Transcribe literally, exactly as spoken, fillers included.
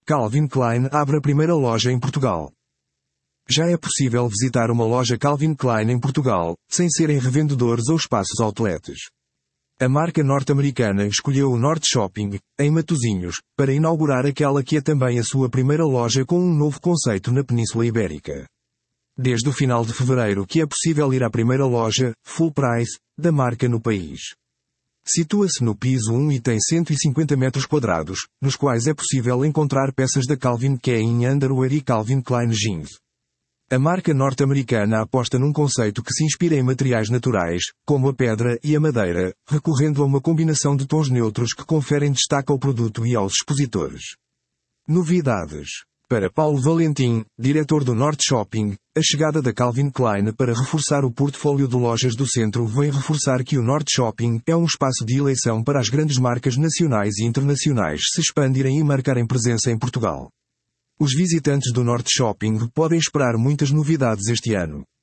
Calvin Klein abre a primeira loja em Portugal. Já é possível visitar uma loja Calvin Klein em Portugal, sem serem revendedores ou espaços outlets. A marca norte-americana escolheu o Norte Shopping, em Matosinhos, para inaugurar aquela que é também a sua primeira loja com um novo conceito na Península Ibérica. Desde o final de fevereiro que é possível ir à primeira loja, full price, da marca no país. Situa-se no piso um e tem cento e cinquenta metros quadrados, nos quais é possível encontrar peças da Calvin Klein Underwear e Calvin Klein Jeans. A marca norte-americana aposta num conceito que se inspira em materiais naturais, como a pedra e a madeira, recorrendo a uma combinação de tons neutros que conferem destaque ao produto e aos expositores. Novidades. Para Paulo Valentim, diretor do Norte Shopping, a chegada da Calvin Klein para reforçar o portfólio de lojas do centro vem reforçar que o Norte Shopping é um espaço de eleição para as grandes marcas nacionais e internacionais se expandirem e marcarem presença em Portugal. Os visitantes do Norte Shopping podem esperar muitas novidades este ano.